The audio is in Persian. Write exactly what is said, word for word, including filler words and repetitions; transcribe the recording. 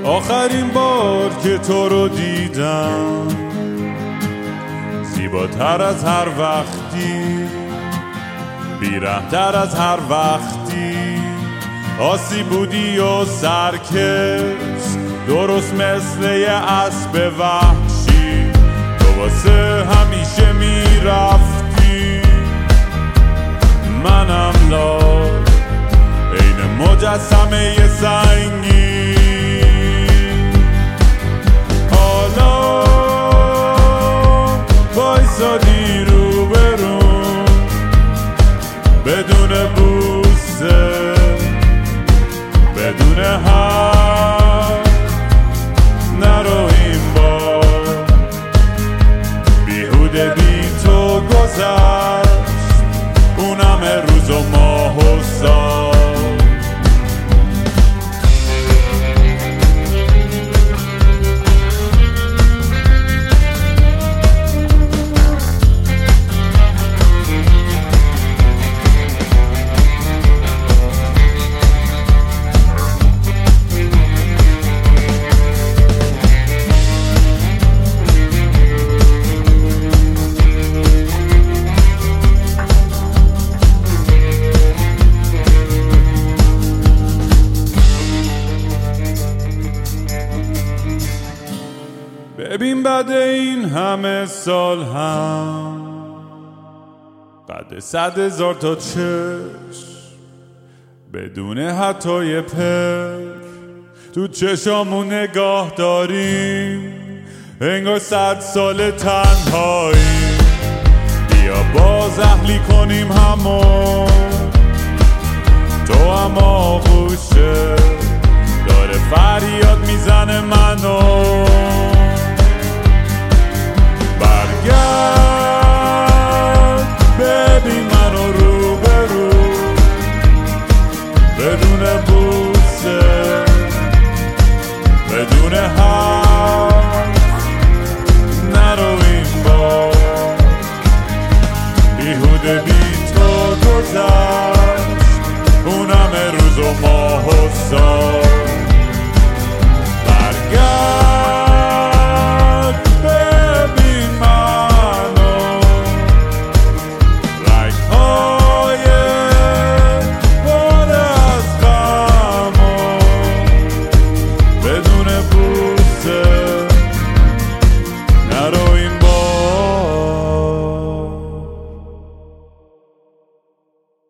آخرین بار که تو رو دیدم زیباتر از هر وقتی، بیرحم‌تر از هر وقتی، آسی بودی و سرکش، درست مثل یه اسب وحشی. تو واسه همیشه میرفتی، منم لال عین مجسمه یه سنگی. حالا وایسادی رو برون بدون بوسه، بدون حرف، نرو این بار بیهوده بی تو گذشت اونم روز و ماه و سال. ببین بعد این همه سال هم قد صد هزار تا چشم بدون حتی یه پر تو چشامون نگاه داریم، انگار صد سال تنهایی. بیا باز اهلی کنیم همون